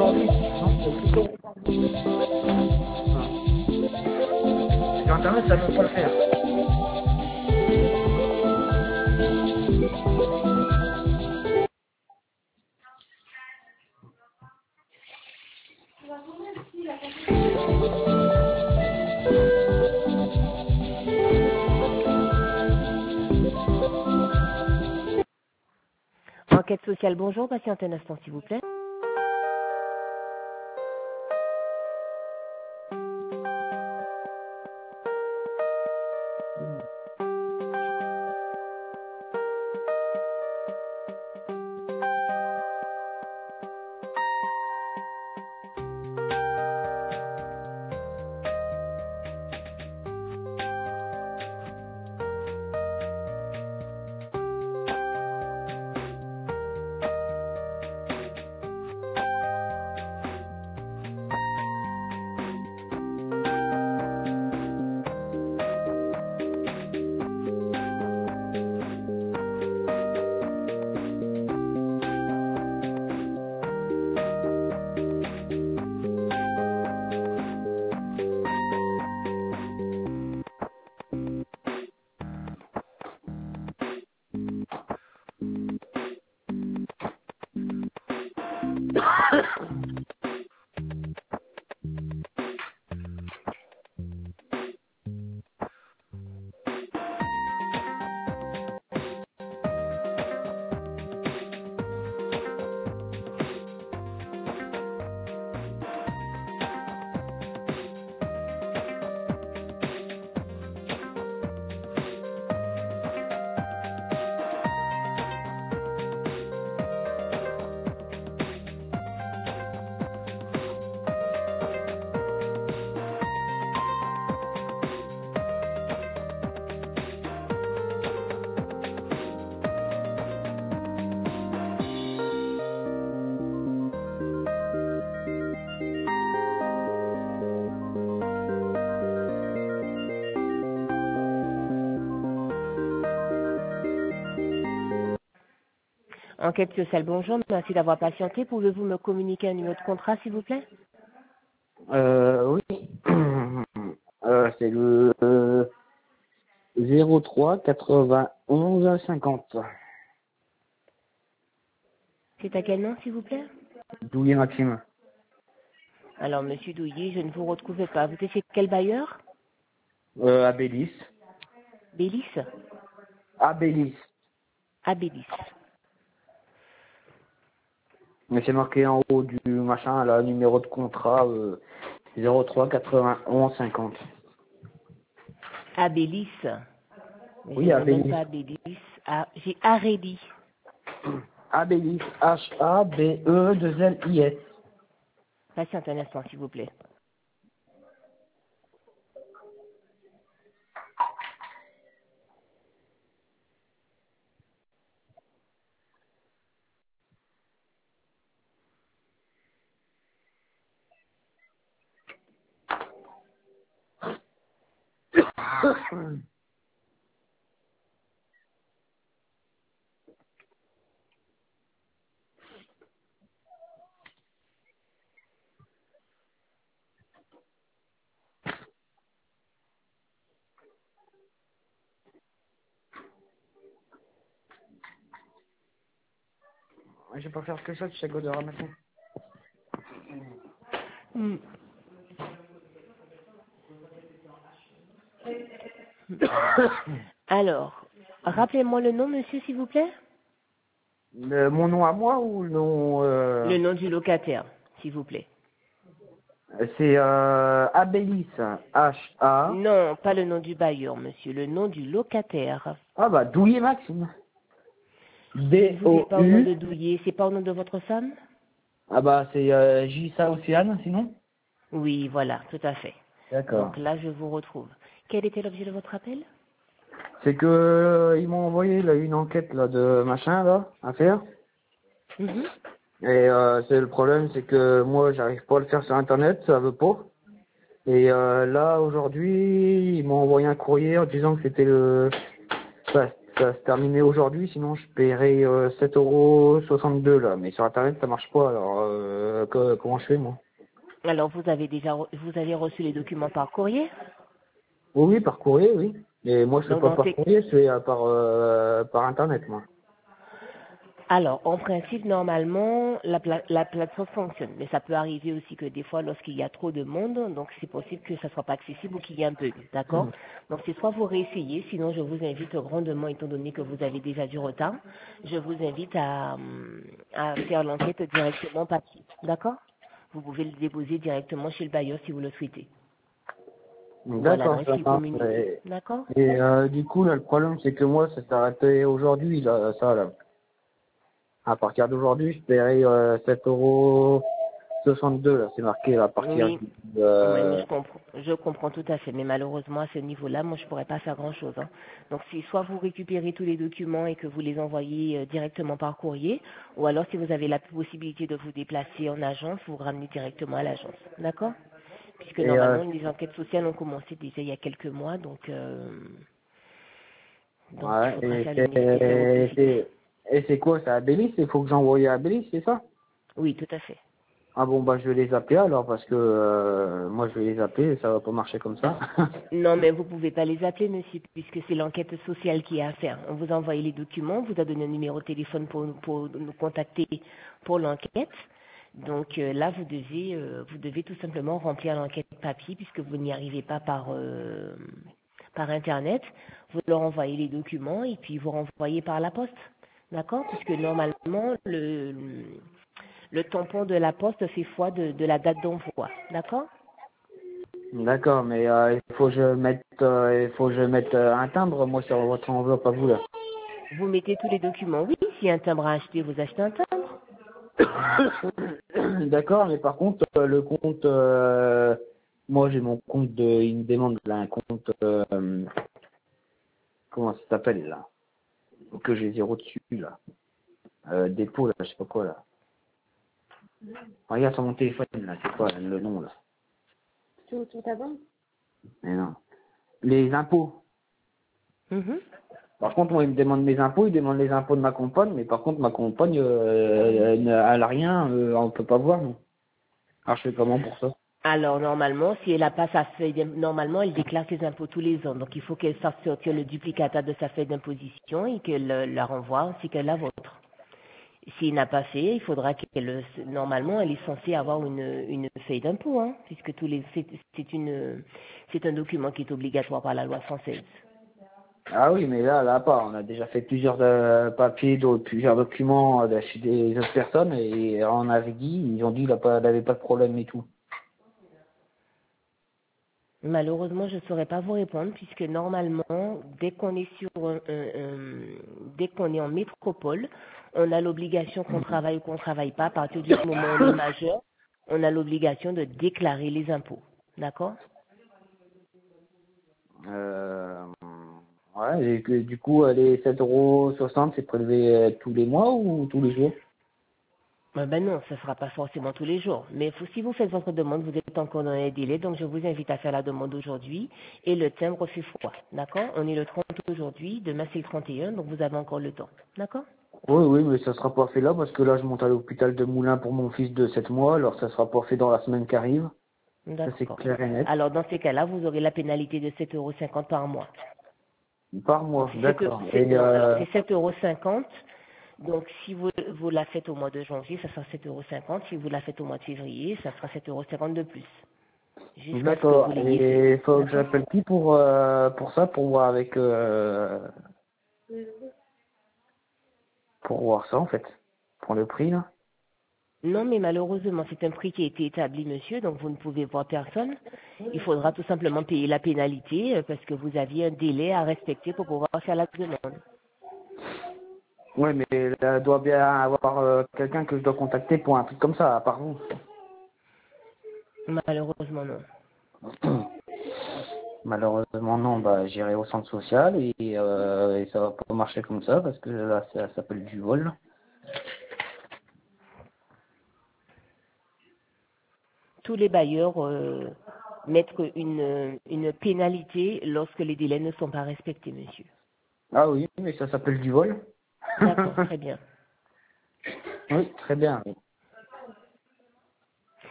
aujourd'hui. Non, c'est plutôt. Sur internet, ça ne peut pas le faire. Enquête sociale, bonjour, patientez un instant s'il vous plaît. Enquête sociale, bonjour, merci d'avoir patienté. Pouvez-vous me communiquer un numéro de contrat s'il vous plaît? Oui. C'est le 03 91 50. C'est à quel nom s'il vous plaît? Douillet Maxime. Alors monsieur Douillet, je ne vous retrouvais pas. Vous êtes chez quel bailleur? Abélis. Bélis? Abélis. Abélis. Mais c'est marqué en haut du machin, là, numéro de contrat 03 91 50. Abélis. Mais Oui, je n'ai même Abélis. pas Abélis. Ah, j'ai Arélie. Abélis. H-A-B-E-2-L-I-S. Patiente un instant s'il vous plaît. Je vais pas faire que ça, tu sais quoi de ramasser. Hmm. Alors, rappelez-moi le nom, monsieur, s'il vous plaît. Mon nom à moi ou le nom Le nom du locataire, s'il vous plaît. c'est Abélis. H-A. Non, pas le nom du bailleur, monsieur, le nom du locataire. Ah bah, Douillet Maxime. Je ne vous ai pas au nom de D-O-U. Douillet, c'est pas au nom de votre femme? Ah bah, c'est J-Sa Océane, sinon. Oui, voilà, tout à fait. D'accord. Donc là, je vous retrouve. Quel était l'objet de votre appel? C'est que ils m'ont envoyé là une enquête là de machin là à faire. Mhm. Et c'est le problème, c'est que moi j'arrive pas à le faire sur internet, ça veut pas. Et là aujourd'hui, ils m'ont envoyé un courrier en disant que c'était le, enfin, ça va se terminer aujourd'hui, sinon je paierai 7,62 € là. Mais sur internet ça marche pas, alors comment je fais moi? Alors, vous avez reçu les documents par courrier? Oui, par courrier, oui. Mais moi je fais Donc, pas par courrier, je fais par internet moi. Alors, en principe, normalement, la plateforme fonctionne. Mais ça peut arriver aussi que des fois, lorsqu'il y a trop de monde, donc c'est possible que ça ne soit pas accessible ou qu'il y ait un bug. D'accord? Donc, c'est soit vous réessayez, sinon je vous invite grandement, étant donné que vous avez déjà du retard, je vous invite à faire l'enquête directement papier. D'accord? Vous pouvez le déposer directement chez le bailleur si vous le souhaitez. Ou à D'accord, l'adresse ça qui est marche. communiquée. D'accord? Et du coup là le problème c'est que moi ça s'est arrêté aujourd'hui là, ça là. À partir d'aujourd'hui je paierai 7,62 € là, c'est marqué là, à partir Oui, du oui, mais je comprends tout à fait. Mais malheureusement, à ce niveau-là, moi, je pourrais pas faire grand-chose. Hein. Donc, si soit vous récupérez tous les documents et que vous les envoyez directement par courrier, ou alors si vous avez la possibilité de vous déplacer en agence, vous ramenez directement à l'agence. D'accord? Puisque et normalement, les enquêtes sociales ont commencé déjà il y a quelques mois, donc il ouais, faudra faire le nécessaire au plus vite. et c'est quoi, c'est à Bélis, il faut que j'envoie à Bélis, c'est ça? Oui, tout à fait. Ah bon bah je vais les appeler alors parce que moi je vais les appeler, ça va pas marcher comme ça. Non, mais vous pouvez pas les appeler, monsieur, puisque c'est l'enquête sociale qui est à faire. On vous a envoyé les documents, on vous a donné un numéro de téléphone pour nous contacter pour l'enquête. Donc là, vous devez tout simplement remplir l'enquête papier, puisque vous n'y arrivez pas par Internet. Vous leur envoyez les documents et puis vous renvoyez par la poste. D'accord? Puisque normalement, le tampon de la poste fait foi de la date d'envoi. D'accord? D'accord, mais il faut que je mette un timbre moi sur votre enveloppe à vous là. Vous mettez tous les documents. Oui, s'il y a un timbre à acheter, vous achetez un timbre. D'accord, mais par contre le compte moi j'ai mon compte il me demande là un compte comment ça s'appelle là? Que j'ai zéro dessus là. Dépôt là, je sais pas quoi là. Regarde sur mon téléphone là, c'est quoi le nom là? Sur ta banque? Mais non. Les impôts. Mhm. Par contre, moi, il me demande mes impôts, il demande les impôts de ma compagne, mais par contre, ma compagne, elle a rien, on peut pas voir, non. Alors, je fais comment pour ça? Alors, normalement, si elle a pas sa feuille, normalement, elle déclare ses impôts tous les ans. Donc, il faut qu'elle fasse sortir le duplicata de sa feuille d'imposition et qu'elle la renvoie ainsi que la vôtre. S'il n'a pas fait, il faudra normalement, elle est censée avoir une feuille d'impôt, hein, puisque c'est un document qui est obligatoire par la loi française. Ah oui, mais là pas. On a déjà fait plusieurs papiers, plusieurs documents chez des autres personnes, et on avait dit, ils ont dit, elle avait pas de problème et tout. Malheureusement, je ne saurais pas vous répondre puisque normalement, dès qu'on est en métropole, on a l'obligation qu'on travaille ou qu'on travaille pas. À partir du moment où on est majeur, on a l'obligation de déclarer les impôts. D'accord? Euh, ouais, et que, du coup, les 7,60 € c'est prélevé tous les mois ou tous les jours? Ben non, ce ne sera pas forcément tous les jours. Mais si vous faites votre demande, vous êtes encore dans les délais, donc je vous invite à faire la demande aujourd'hui et le timbre fait foi. D'accord? On est le 30 aujourd'hui, demain c'est le 31, donc vous avez encore le temps. D'accord? Oui, oui, mais ça sera pas fait là, parce que là, je monte à l'hôpital de Moulins pour mon fils de 7 mois, alors ça sera pas fait dans la semaine qui arrive. Ça, c'est D'accord. clair et net. Alors dans ces cas-là, vous aurez la pénalité de 7,50 € par mois. Par Donc mois, d'accord. Et non, alors c'est 7,50 €. Donc si vous la faites au mois de janvier, ça sera 7,50 €. Si vous la faites au mois de février, ça sera 7,50 € de plus. Jusqu'à ce que vous d'accord. l'ayez fait. Et faut que D'accord? j'appelle qui pour ça, pour voir avec pour voir ça en fait. Pour le prix là. Non, mais malheureusement, c'est un prix qui a été établi, monsieur, donc vous ne pouvez voir personne. Il faudra tout simplement payer la pénalité parce que vous aviez un délai à respecter pour pouvoir faire la demande. Ouais, mais il doit bien avoir quelqu'un que je dois contacter pour un truc comme ça, à part vous. Malheureusement, non. Malheureusement non, bah j'irai au centre social et ça va pas marcher comme ça parce que là ça s'appelle du vol. Tous les bailleurs mettent une pénalité lorsque les délais ne sont pas respectés, monsieur. Ah oui, mais ça s'appelle du vol. D'accord, très bien. Oui, très bien. Oui.